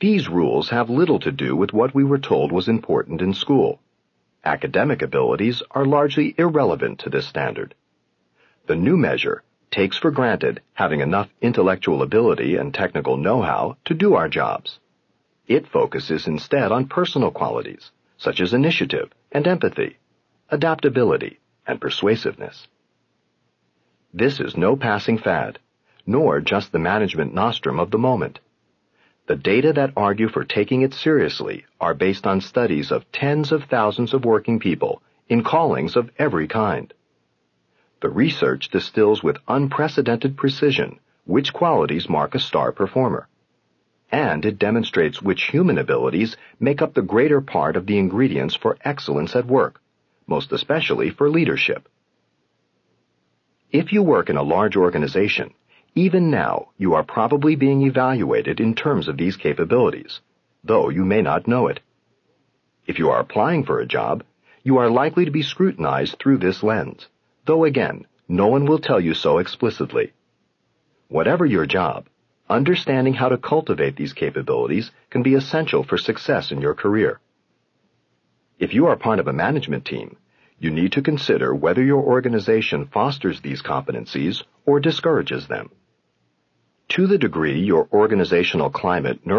These rules have little to do with what we were told was important in school. Academic abilities are largely irrelevant to this standard. The new measure takes for granted having enough intellectual ability and technical know-how to do our jobs. It focuses instead on personal qualities, such as initiative and empathy, adaptability and persuasiveness. This is no passing fad, nor just the management nostrum of the moment. The data that argue for taking it seriously are based on studies of tens of thousands of working people in callings of every kind. The research distills with unprecedented precision which qualities mark a star performer. And it demonstrates which human abilities make up the greater part of the ingredients for excellence at work, most especially for leadership. If you work in a large organization, even now you are probably being evaluated in terms of these capabilities, though you may not know it. If you are applying for a job, you are likely to be scrutinized through this lens, though again, no one will tell you so explicitly. Whatever your job, understanding how to cultivate these capabilities can be essential for success in your career. If you are part of a management team, you need to consider whether your organization fosters these competencies or discourages them. To the degree your organizational climate